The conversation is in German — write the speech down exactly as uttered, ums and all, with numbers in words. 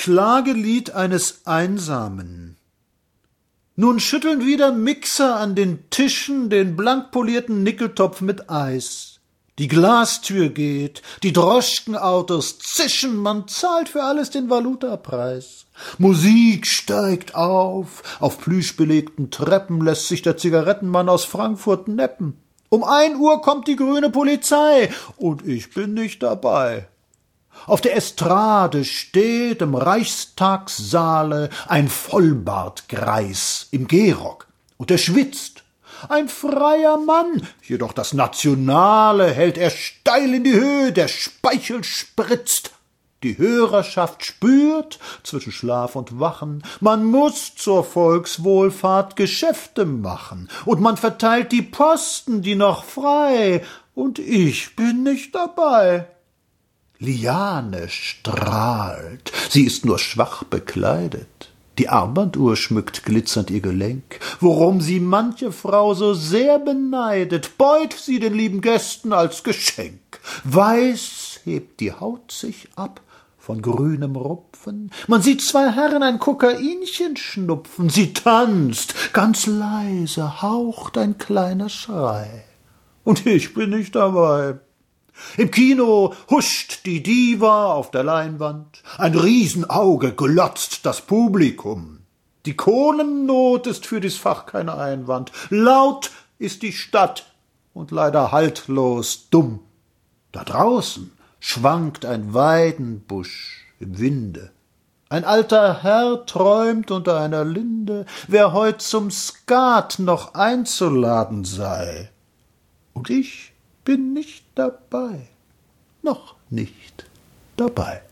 Klagelied eines Einsamen. Nun schütteln wieder Mixer an den Tischen den blankpolierten Nickeltopf mit Eis. Die Glastür geht, die Droschkenautos zischen, man zahlt für alles den Valutapreis. Musik steigt auf, auf plüschbelegten Treppen lässt sich der Zigarettenmann aus Frankfurt neppen. Um ein Uhr kommt die grüne Polizei, und ich bin nicht dabei. Auf der Estrade steht im Reichstagssaale ein Vollbartgreis im Gehrock, und er schwitzt. Ein freier Mann, jedoch das Nationale hält er steil in die Höhe, der Speichel spritzt. Die Hörerschaft spürt zwischen Schlaf und Wachen, man muß zur Volkswohlfahrt Geschäfte machen, und man verteilt die Posten, die noch frei, und ich bin nicht dabei. Liane strahlt, sie ist nur schwach bekleidet. Die Armbanduhr schmückt glitzernd ihr Gelenk, worum sie manche Frau so sehr beneidet, beut sie den lieben Gästen als Geschenk. Weiß hebt die Haut sich ab von grünem Rupfen, man sieht zwei Herren ein Kokainchen schnupfen, sie tanzt, ganz leise haucht ein kleiner Schrei. Und ich bin nicht dabei. Im Kino huscht die Diva auf der Leinwand, ein Riesenauge glotzt das Publikum. Die Kohlennot ist für dies Fach kein Einwand, laut ist die Stadt und leider haltlos dumm. Da draußen schwankt ein Weidenbusch im Winde. Ein alter Herr träumt unter einer Linde, wer heut zum Skat noch einzuladen sei. Und ich bin nicht dabei, noch nicht dabei.